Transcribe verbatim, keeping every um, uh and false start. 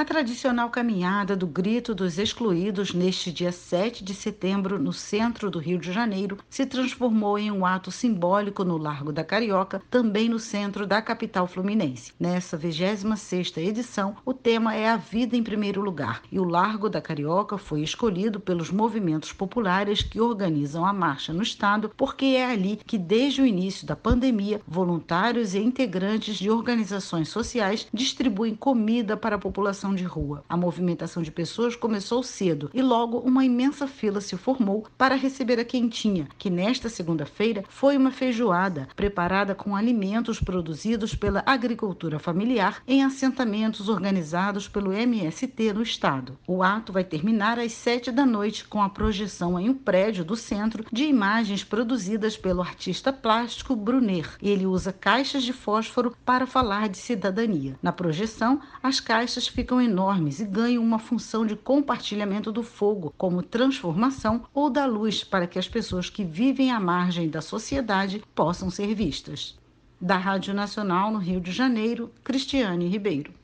A tradicional caminhada do Grito dos Excluídos neste dia sete de setembro, no centro do Rio de Janeiro, se transformou em um ato simbólico no Largo da Carioca, também no centro da capital fluminense. Nessa vigésima sexta edição, o tema é a vida em primeiro lugar, e o Largo da Carioca foi escolhido pelos movimentos populares que organizam a marcha no estado, porque é ali que, desde o início da pandemia, voluntários e integrantes de organizações sociais distribuem comida para a população de rua. A movimentação de pessoas começou cedo e logo uma imensa fila se formou para receber a quentinha, que nesta segunda-feira foi uma feijoada preparada com alimentos produzidos pela agricultura familiar em assentamentos organizados pelo M S T no estado. O ato vai terminar às sete da noite com a projeção em um prédio do centro de imagens produzidas pelo artista plástico Bruner. Ele usa caixas de fósforo para falar de cidadania. Na projeção, as caixas ficam enormes e ganham uma função de compartilhamento do fogo, como transformação, ou da luz, para que as pessoas que vivem à margem da sociedade possam ser vistas. Da Rádio Nacional no Rio de Janeiro, Cristiane Ribeiro.